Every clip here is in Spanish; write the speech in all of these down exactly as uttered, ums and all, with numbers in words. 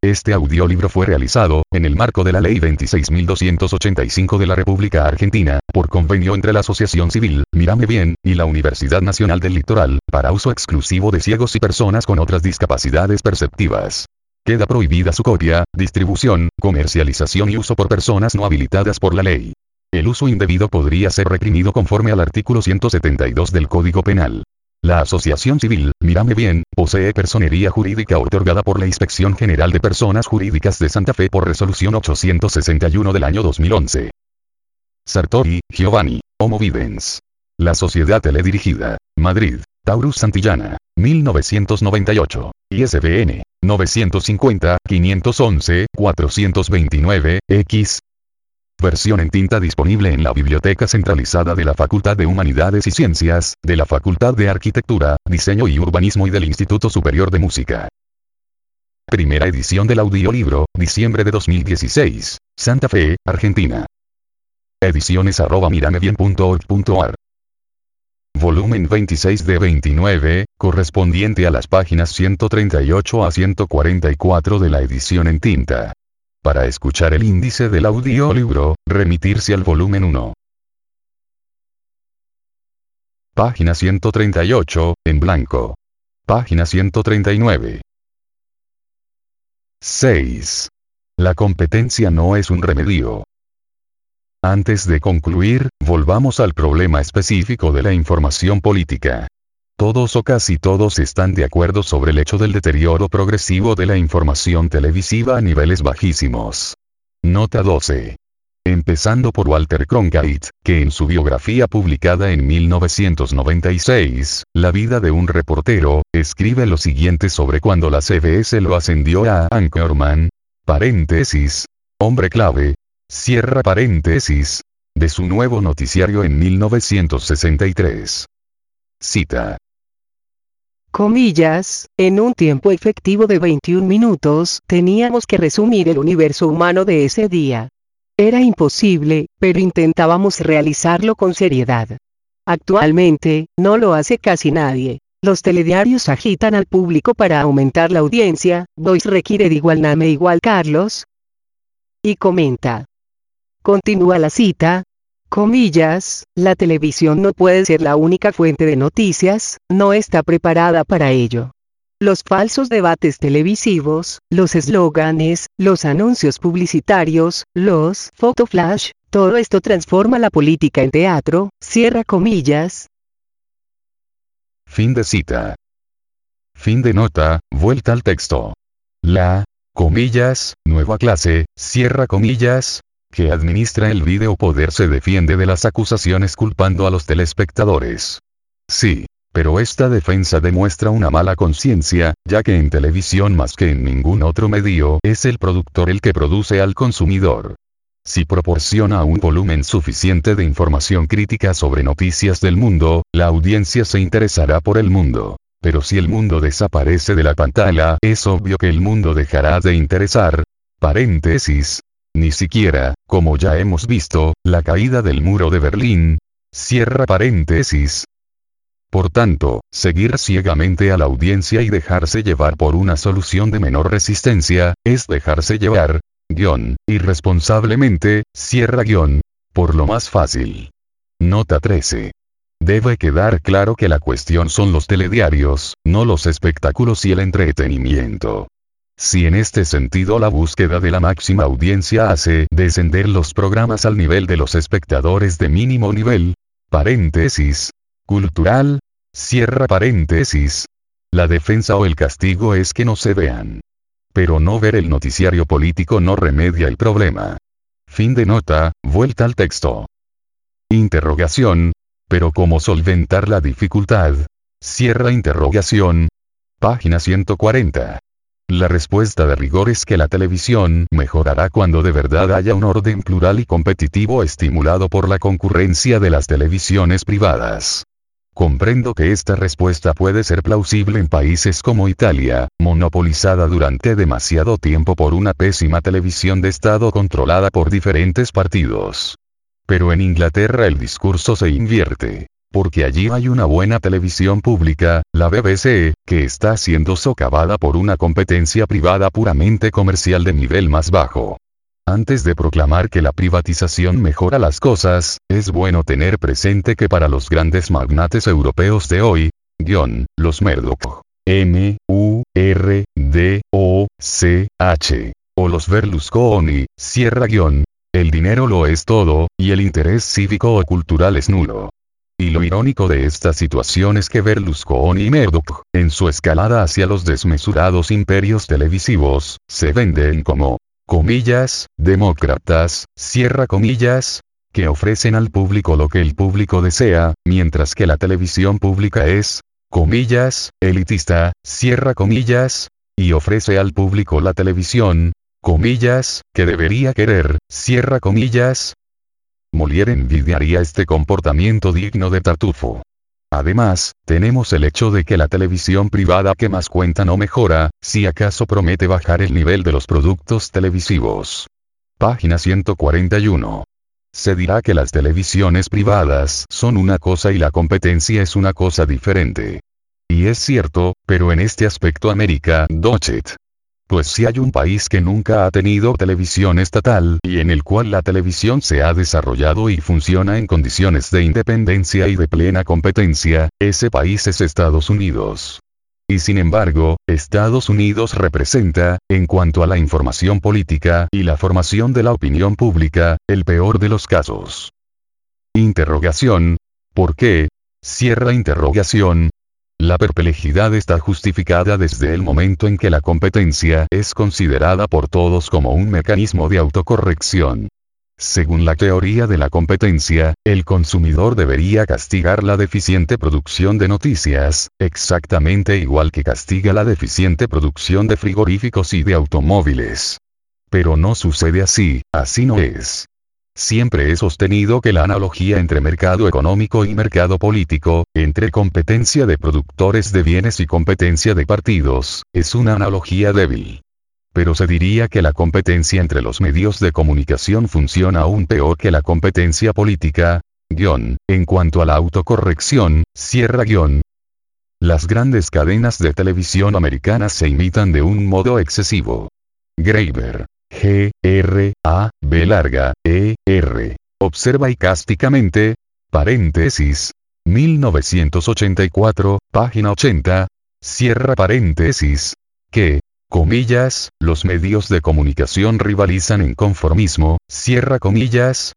Este audiolibro fue realizado, en el marco de la Ley veintiséis mil doscientos ochenta y cinco de la República Argentina, por convenio entre la Asociación Civil, Mírame Bien, y la Universidad Nacional del Litoral, para uso exclusivo de ciegos y personas con otras discapacidades perceptivas. Queda prohibida su copia, distribución, comercialización y uso por personas no habilitadas por la ley. El uso indebido podría ser reprimido conforme al artículo ciento setenta y dos del Código Penal. La Asociación Civil, Mírame Bien, posee personería jurídica otorgada por la Inspección General de Personas Jurídicas de Santa Fe por resolución ochocientos sesenta y uno del año dos mil once. Sartori, Giovanni, Homo Videns. La Sociedad Teledirigida, Madrid, Taurus Santillana, mil novecientos noventa y ocho, I S B N, novecientos cincuenta, quinientos once, cuatrocientos veintinueve, X. Versión en tinta disponible en la Biblioteca Centralizada de la Facultad de Humanidades y Ciencias, de la Facultad de Arquitectura, Diseño y Urbanismo y del Instituto Superior de Música. Primera edición del audiolibro, diciembre de dos mil dieciséis, Santa Fe, Argentina. Ediciones arroba miramebien punto org punto ar. Volumen veintiséis de veintinueve, correspondiente a las páginas ciento treinta y ocho a ciento cuarenta y cuatro de la edición en tinta. Para escuchar el índice del audiolibro, remitirse al volumen uno. Página ciento treinta y ocho, en blanco. Página ciento treinta y nueve. seis. La competencia no es un remedio. Antes de concluir, volvamos al problema específico de la información política. Todos o casi todos están de acuerdo sobre el hecho del deterioro progresivo de la información televisiva a niveles bajísimos. Nota doce. Empezando por Walter Cronkite, que en su biografía publicada en mil novecientos noventa y seis, La vida de un reportero, escribe lo siguiente sobre cuando la C B S lo ascendió a Anchorman, paréntesis, hombre clave, cierra paréntesis, de su nuevo noticiario en mil novecientos sesenta y tres. Cita. Comillas, en un tiempo efectivo de veintiún minutos, teníamos que resumir el universo humano de ese día. Era imposible, pero intentábamos realizarlo con seriedad. Actualmente, no lo hace casi nadie. Los telediarios agitan al público para aumentar la audiencia, Voice requiere de igual name igual Carlos. Y comenta. Continúa la cita. Comillas, la televisión no puede ser la única fuente de noticias, no está preparada para ello. Los falsos debates televisivos, los eslóganes, los anuncios publicitarios, los fotoflash, todo esto transforma la política en teatro, cierra comillas. Fin de cita. Fin de nota, vuelta al texto. La, comillas, nueva clase, cierra comillas, que administra el vídeo poder se defiende de las acusaciones culpando a los telespectadores. Sí, pero esta defensa demuestra una mala conciencia, ya que en televisión más que en ningún otro medio es el productor el que produce al consumidor. Si proporciona un volumen suficiente de información crítica sobre noticias del mundo, la audiencia se interesará por el mundo. Pero si el mundo desaparece de la pantalla, es obvio que el mundo dejará de interesar. Paréntesis. Ni siquiera, como ya hemos visto, la caída del muro de Berlín. Cierra paréntesis. Por tanto, seguir ciegamente a la audiencia y dejarse llevar por una solución de menor resistencia, es dejarse llevar, guión, irresponsablemente, cierra guión, por lo más fácil. Nota trece. Debe quedar claro que la cuestión son los telediarios, no los espectáculos y el entretenimiento. Si en este sentido la búsqueda de la máxima audiencia hace descender los programas al nivel de los espectadores de mínimo nivel, paréntesis, cultural, cierra paréntesis, la defensa o el castigo es que no se vean. Pero no ver el noticiario político no remedia el problema. Fin de nota, vuelta al texto. Interrogación, pero ¿cómo solventar la dificultad? Cierra interrogación. Página ciento cuarenta. La respuesta de rigor es que la televisión mejorará cuando de verdad haya un orden plural y competitivo estimulado por la concurrencia de las televisiones privadas. Comprendo que esta respuesta puede ser plausible en países como Italia, monopolizada durante demasiado tiempo por una pésima televisión de Estado controlada por diferentes partidos. Pero en Inglaterra el discurso se invierte. Porque allí hay una buena televisión pública, la B B C, que está siendo socavada por una competencia privada puramente comercial de nivel más bajo. Antes de proclamar que la privatización mejora las cosas, es bueno tener presente que para los grandes magnates europeos de hoy, guión, los Murdoch, M, U, R, D, O, C, H, o los Berlusconi, Sierra guión, el dinero lo es todo, y el interés cívico o cultural es nulo. Y lo irónico de esta situación es que Berlusconi y Murdoch, en su escalada hacia los desmesurados imperios televisivos, se venden como, comillas, demócratas, cierra comillas, que ofrecen al público lo que el público desea, mientras que la televisión pública es, comillas, elitista, cierra comillas, y ofrece al público la televisión, comillas, que debería querer, cierra comillas. Molière envidiaría este comportamiento digno de Tartufo. Además, tenemos el hecho de que la televisión privada que más cuenta no mejora, si acaso promete bajar el nivel de los productos televisivos. Página ciento cuarenta y uno. Se dirá que las televisiones privadas son una cosa y la competencia es una cosa diferente. Y es cierto, pero en este aspecto América, dochet. Pues si hay un país que nunca ha tenido televisión estatal y en el cual la televisión se ha desarrollado y funciona en condiciones de independencia y de plena competencia, ese país es Estados Unidos. Y sin embargo, Estados Unidos representa, en cuanto a la información política y la formación de la opinión pública, el peor de los casos. Interrogación. ¿Por qué? Cierra interrogación. La perplejidad está justificada desde el momento en que la competencia es considerada por todos como un mecanismo de autocorrección. Según la teoría de la competencia, el consumidor debería castigar la deficiente producción de noticias, exactamente igual que castiga la deficiente producción de frigoríficos y de automóviles. Pero no sucede así, así no es. Siempre he sostenido que la analogía entre mercado económico y mercado político, entre competencia de productores de bienes y competencia de partidos, es una analogía débil. Pero se diría que la competencia entre los medios de comunicación funciona aún peor que la competencia política, guión, en cuanto a la autocorrección, cierra guión. Las grandes cadenas de televisión americanas se imitan de un modo excesivo. Graeber. G, R, A, B larga, E, R. Observa icásticamente, paréntesis, mil novecientos ochenta y cuatro, página ochenta, cierra paréntesis, que, comillas, los medios de comunicación rivalizan en conformismo, cierra comillas.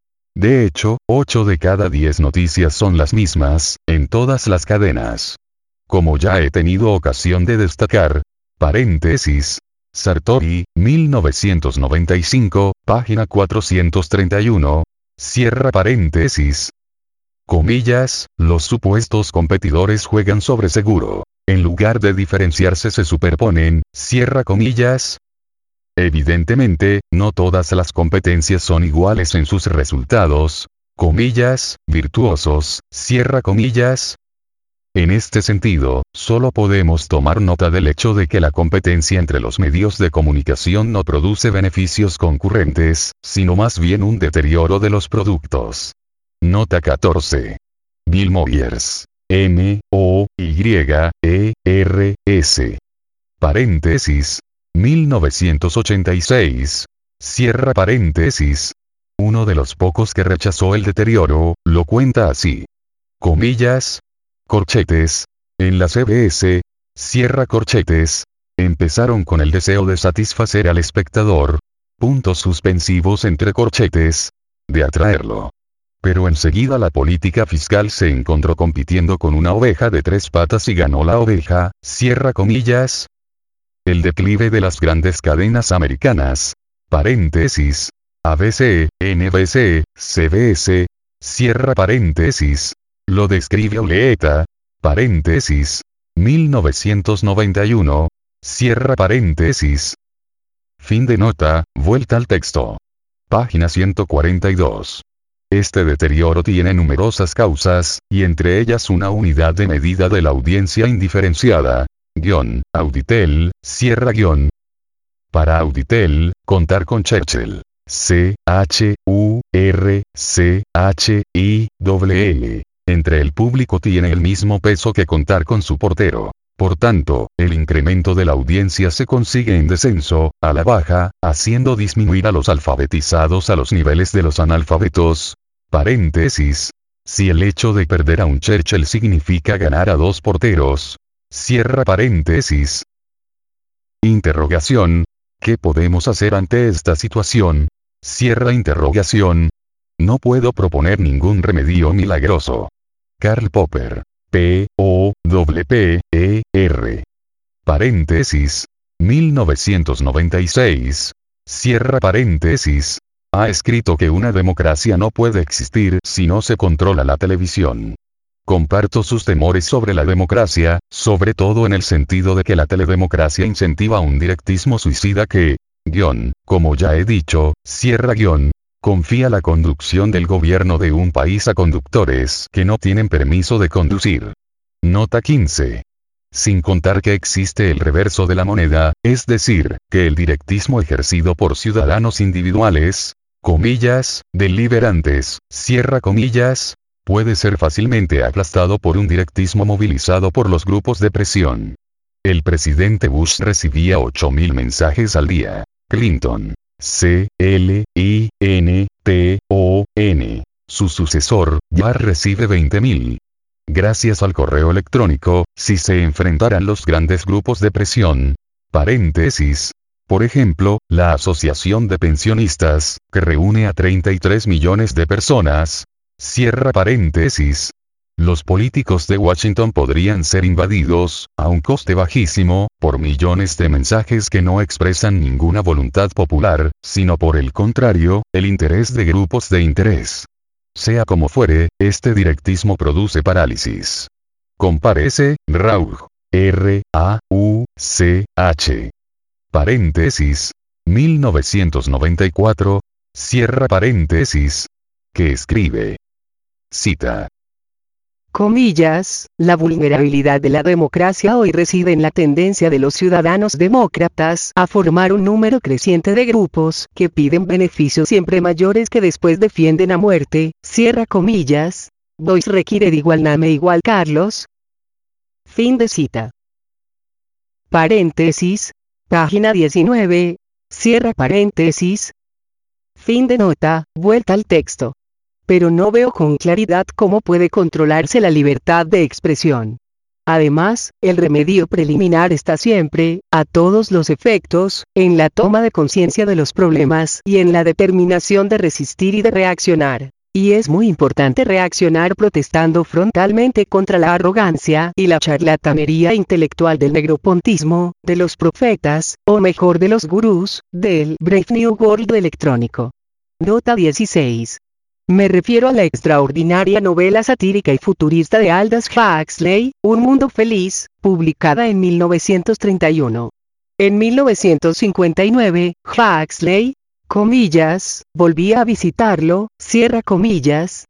De hecho, ocho de cada diez noticias son las mismas, en todas las cadenas. Como ya he tenido ocasión de destacar, paréntesis, Sartori, mil novecientos noventa y cinco, página cuatrocientos treinta y uno, cierra paréntesis. Comillas, los supuestos competidores juegan sobre seguro. En lugar de diferenciarse se superponen, cierra comillas. Evidentemente, no todas las competencias son iguales en sus resultados, comillas, virtuosos, cierra comillas. En este sentido, solo podemos tomar nota del hecho de que la competencia entre los medios de comunicación no produce beneficios concurrentes, sino más bien un deterioro de los productos. Nota catorce. Bill Moyers. M, O, Y, E, R, S. Paréntesis. mil novecientos ochenta y seis. Cierra paréntesis. Uno de los pocos que rechazó el deterioro, lo cuenta así. Comillas. Corchetes. En la C B S. Cierra corchetes. Empezaron con el deseo de satisfacer al espectador. Puntos suspensivos entre corchetes. De atraerlo. Pero enseguida la política fiscal se encontró compitiendo con una oveja de tres patas y ganó la oveja, cierra comillas. El declive de las grandes cadenas americanas, paréntesis, A B C, N B C, C B S, cierra paréntesis, lo describe Oleeta, paréntesis, mil novecientos noventa y uno, cierra paréntesis. Fin de nota, vuelta al texto. Página ciento cuarenta y dos. Este deterioro tiene numerosas causas, y entre ellas una unidad de medida de la audiencia indiferenciada. Guión, Auditel, cierra guión. Para Auditel, contar con Churchill. C, H, U, R, C, H, I, W L. entre el público tiene el mismo peso que contar con su portero. Por tanto, el incremento de la audiencia se consigue en descenso, a la baja, haciendo disminuir a los alfabetizados a los niveles de los analfabetos. Paréntesis. Si el hecho de perder a un Churchill significa ganar a dos porteros. Cierra paréntesis. Interrogación. ¿Qué podemos hacer ante esta situación? Cierra interrogación. No puedo proponer ningún remedio milagroso. Karl Popper. P. O. W. P. E. R. Paréntesis. mil novecientos noventa y seis. Cierra paréntesis. Ha escrito que una democracia no puede existir si no se controla la televisión. Comparto sus temores sobre la democracia, sobre todo en el sentido de que la teledemocracia incentiva un directismo suicida que, guión, como ya he dicho, cierra guión, confía la conducción del gobierno de un país a conductores que no tienen permiso de conducir. Nota quince. Sin contar que existe el reverso de la moneda, es decir, que el directismo ejercido por ciudadanos individuales, comillas, deliberantes, cierra comillas, puede ser fácilmente aplastado por un directismo movilizado por los grupos de presión. El presidente Bush recibía ocho mil mensajes al día. Clinton. C. L. I. N. T. O. N. Su sucesor, ya recibe veinte mil. Gracias al correo electrónico, si se enfrentaran los grandes grupos de presión, paréntesis, por ejemplo, la Asociación de Pensionistas, que reúne a treinta y tres millones de personas, cierra paréntesis, los políticos de Washington podrían ser invadidos, a un coste bajísimo, por millones de mensajes que no expresan ninguna voluntad popular, sino por el contrario, el interés de grupos de interés. Sea como fuere, este directismo produce parálisis. Comparece, Rauch. R. A. U. C. H. Paréntesis. mil novecientos noventa y cuatro. Cierra paréntesis. Que escribe. Cita. Comillas, la vulnerabilidad de la democracia hoy reside en la tendencia de los ciudadanos demócratas a formar un número creciente de grupos que piden beneficios siempre mayores que después defienden a muerte, cierra comillas, Boyce requiere de igual Name igual Carlos. Fin de cita. Paréntesis, página diecinueve, cierra paréntesis. Fin de nota, vuelta al texto. Pero no veo con claridad cómo puede controlarse la libertad de expresión. Además, el remedio preliminar está siempre, a todos los efectos, en la toma de conciencia de los problemas y en la determinación de resistir y de reaccionar. Y es muy importante reaccionar protestando frontalmente contra la arrogancia y la charlatanería intelectual del negropontismo, de los profetas, o mejor de los gurús, del Brave New World electrónico. Nota dieciséis. Me refiero a la extraordinaria novela satírica y futurista de Aldous Huxley, Un Mundo Feliz, publicada en mil novecientos treinta y uno. En mil novecientos cincuenta y nueve, Huxley, comillas, volvía a visitarlo, cierra comillas,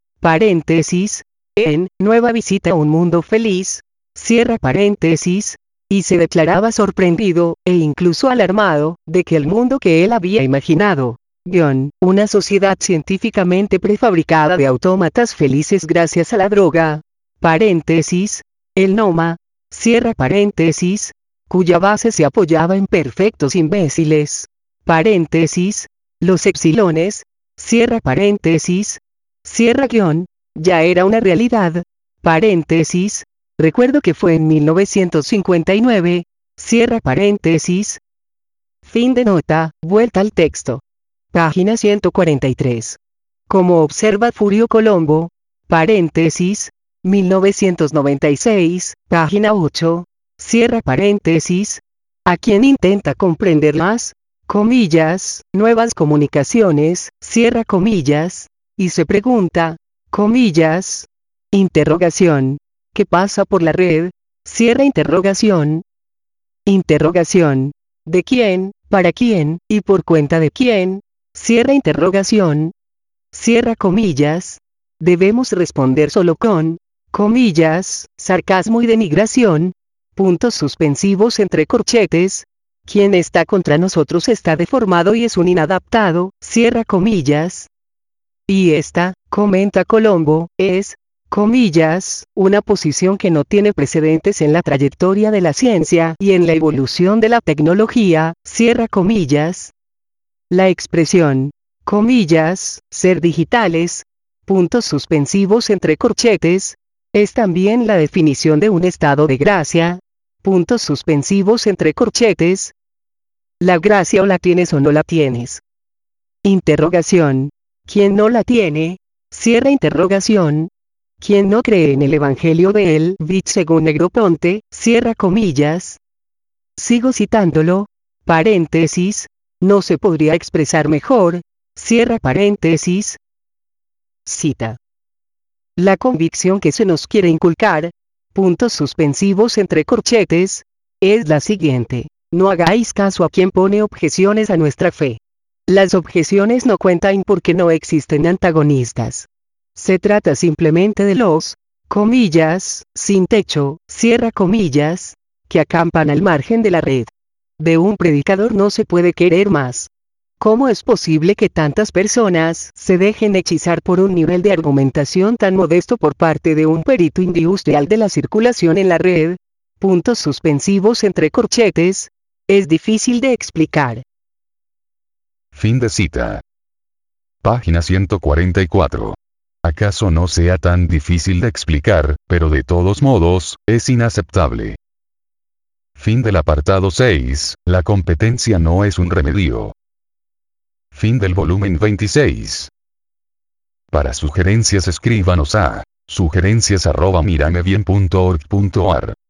paréntesis, en Nueva visita a un mundo feliz, cierra paréntesis, y se declaraba sorprendido, e incluso alarmado, de que el mundo que él había imaginado, Guión, una sociedad científicamente prefabricada de autómatas felices gracias a la droga, paréntesis, el Noma, cierra paréntesis, cuya base se apoyaba en perfectos imbéciles, paréntesis, los epsilones, cierra paréntesis, cierra guión, ya era una realidad, paréntesis, recuerdo que fue en mil novecientos cincuenta y nueve, cierra paréntesis, fin de nota, vuelta al texto. Página ciento cuarenta y tres. Como observa Furio Colombo, paréntesis, mil novecientos noventa y seis, página ocho, cierra paréntesis, a quien intenta comprender las, comillas, nuevas comunicaciones, cierra comillas, y se pregunta, comillas, interrogación, ¿qué pasa por la red? Cierra interrogación, interrogación, ¿de quién, para quién, y por cuenta de quién? Cierra interrogación. Cierra comillas. Debemos responder solo con, comillas, sarcasmo y denigración. Puntos suspensivos entre corchetes. Quien está contra nosotros está deformado y es un inadaptado. Cierra comillas. Y esta, comenta Colombo, es, comillas, una posición que no tiene precedentes en la trayectoria de la ciencia y en la evolución de la tecnología, cierra comillas. La expresión, comillas, ser digitales, puntos suspensivos entre corchetes, es también la definición de un estado de gracia, puntos suspensivos entre corchetes. La gracia o la tienes o no la tienes. Interrogación. ¿Quién no la tiene? Cierra interrogación. ¿Quién no cree en el evangelio de El Cid según Negroponte? Cierra comillas. Sigo citándolo. Paréntesis. No se podría expresar mejor. Cierra paréntesis. Cita. La convicción que se nos quiere inculcar, puntos suspensivos entre corchetes, es la siguiente. No hagáis caso a quien pone objeciones a nuestra fe. Las objeciones no cuentan porque no existen antagonistas. Se trata simplemente de los, comillas, sin techo, cierra comillas, que acampan al margen de la red. De un predicador no se puede querer más. ¿Cómo es posible que tantas personas se dejen hechizar por un nivel de argumentación tan modesto por parte de un perito industrial de la circulación en la red? Puntos suspensivos entre corchetes. Es difícil de explicar. Fin de cita. Página ciento cuarenta y cuatro. ¿Acaso no sea tan difícil de explicar, pero de todos modos, es inaceptable? Fin del apartado seis, la competencia no es un remedio. Fin del volumen veintiséis. Para sugerencias escríbanos a sugerencias arroba miramebien punto org punto ar.